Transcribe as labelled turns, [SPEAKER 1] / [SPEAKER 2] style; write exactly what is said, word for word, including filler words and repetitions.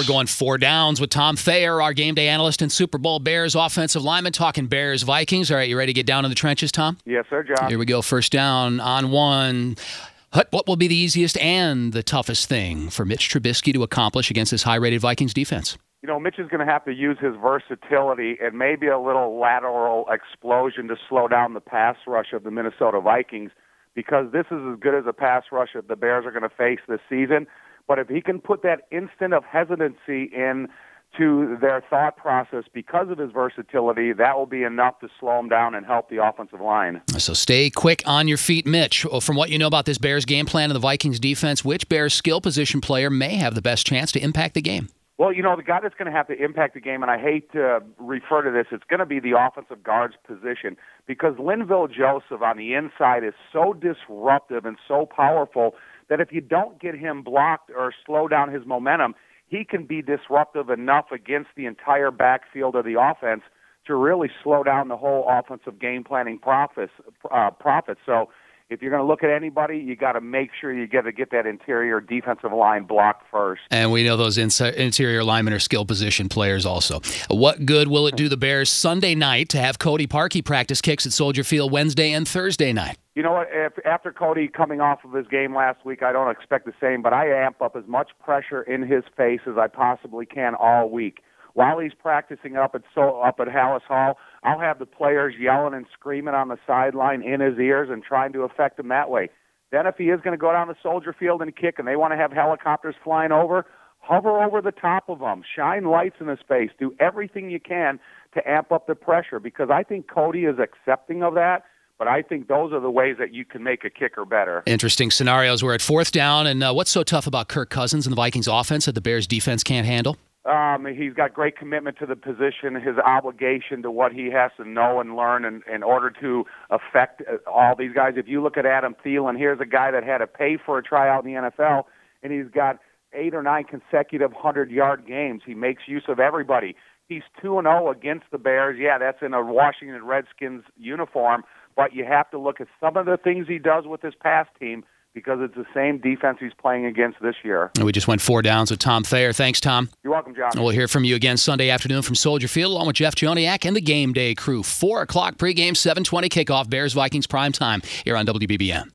[SPEAKER 1] We're going four downs with Tom Thayer, our game day analyst and Super Bowl Bears offensive lineman, talking Bears Vikings. All right, you ready to get down in the trenches, Tom?
[SPEAKER 2] Yes, sir, John.
[SPEAKER 1] Here we go. First down on one. What will be the easiest and the toughest thing for Mitch Trubisky to accomplish against this high-rated Vikings defense?
[SPEAKER 2] You know, Mitch is going to have to use his versatility and maybe a little lateral explosion to slow down the pass rush of the Minnesota Vikings, because this is as good as a pass rush that the Bears are going to face this season. But if he can put that instant of hesitancy in to their thought process because of his versatility, that will be enough to slow him down and help the offensive line.
[SPEAKER 1] So stay quick on your feet, Mitch. From what you know about this Bears game plan and the Vikings defense, which Bears skill position player may have the best chance to impact the game?
[SPEAKER 2] Well, you know, the guy that's going to have to impact the game, and I hate to refer to this, it's going to be the offensive guard's position, because Linval Joseph on the inside is so disruptive and so powerful that if you don't get him blocked or slow down his momentum, he can be disruptive enough against the entire backfield of the offense to really slow down the whole offensive game planning profits. Uh, profits. So if you're going to look at anybody, you got to make sure you get to get that interior defensive line blocked first.
[SPEAKER 1] And we know those inside, interior linemen are skill position players also. What good will it do the Bears Sunday night to have Cody Parkey practice kicks at Soldier Field Wednesday and Thursday night?
[SPEAKER 2] You know what? If, after Cody coming off of his game last week, I don't expect the same, but I amp up as much pressure in his face as I possibly can all week. While he's practicing up at so up at Hallis Hall, I'll have the players yelling and screaming on the sideline in his ears and trying to affect him that way. Then if he is going to go down to Soldier Field and kick and they want to have helicopters flying over, hover over the top of him, shine lights in his face, do everything you can to amp up the pressure, because I think Cody is accepting of that. But I think those are the ways that you can make a kicker better.
[SPEAKER 1] Interesting scenarios. We're at fourth down, and uh, what's so tough about Kirk Cousins and the Vikings offense that the Bears defense can't handle?
[SPEAKER 2] Um, he's got great commitment to the position, his obligation to what he has to know and learn in, in order to affect all these guys. If you look at Adam Thielen, here's a guy that had to pay for a tryout in the N F L, and he's got eight or nine consecutive hundred-yard games. He makes use of everybody. He's two and oh against the Bears. Yeah, that's in a Washington Redskins uniform, but you have to look at some of the things he does with his pass team, because it's the same defense he's playing against this year.
[SPEAKER 1] And we just went four downs with Tom Thayer. Thanks, Tom.
[SPEAKER 2] You're welcome, John.
[SPEAKER 1] We'll hear from you again Sunday afternoon from Soldier Field, along with Jeff Joniak and the Game Day crew. four o'clock pregame, seven twenty kickoff, Bears-Vikings prime time here on W B B M.